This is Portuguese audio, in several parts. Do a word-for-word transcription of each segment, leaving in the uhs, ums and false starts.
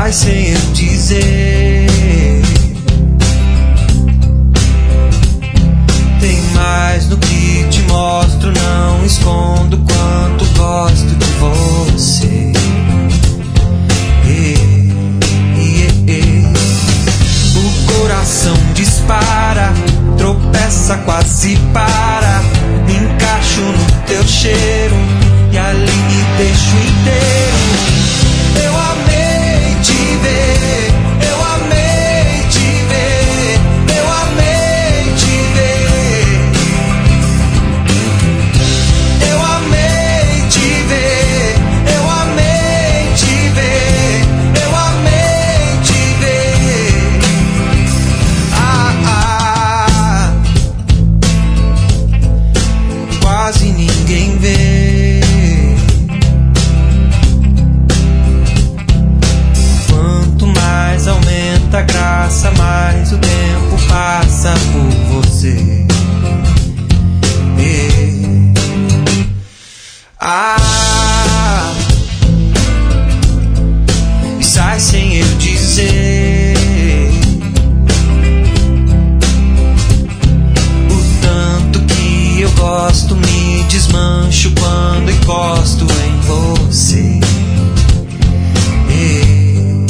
sai sem eu dizer. Tem mais no que te mostro, não escondo quanto gosto de você. E, e, e. O coração dispara, tropeça, quase para. Me encaixo no teu cheiro e ali me deixo inteiro. Eu amei te ver, eu amei te ver, eu amei te ver. Eu amei te ver, eu amei te ver, eu amei te ver. Ah, ah, quase ninguém vê. Aumenta a graça, mais o tempo passa por você. E... Ah, e sai sem eu dizer. O tanto que eu gosto, me desmancho quando encosto em você. E...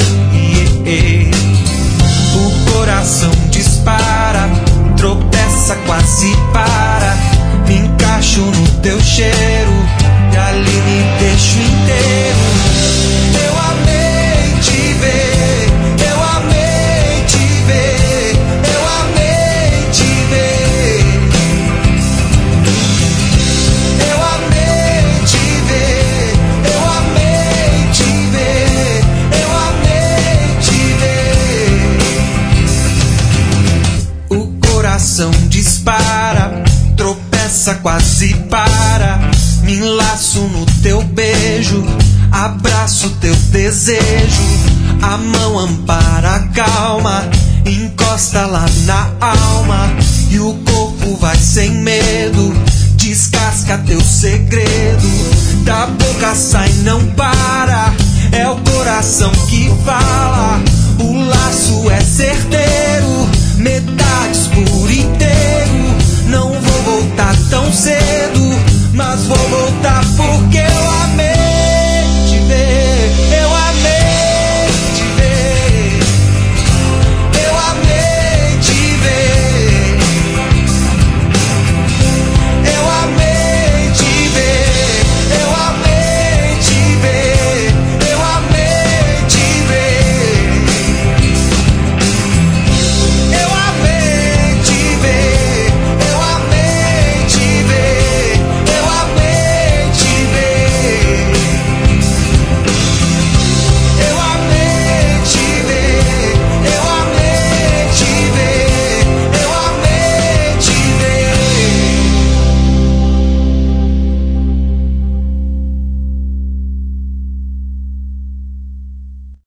O coração dispara, tropeça, quase para. Me encaixo no teu cheiro e ali me deixo inteiro. Eu amei te ver, eu amei te ver, eu amei te ver. Eu amei te ver, eu amei te ver, eu amei te ver. O coração dispara, tropeça, quase para. Me enlaço no teu beijo, abraço teu desejo. A mão ampara, calma, encosta lá na alma. E o corpo vai sem medo, descasca teu segredo. Da boca sai, não para, é o coração que fala. O laço é certeiro, metades por inteiro. Não vou voltar tão cedo, mas vou voltar porque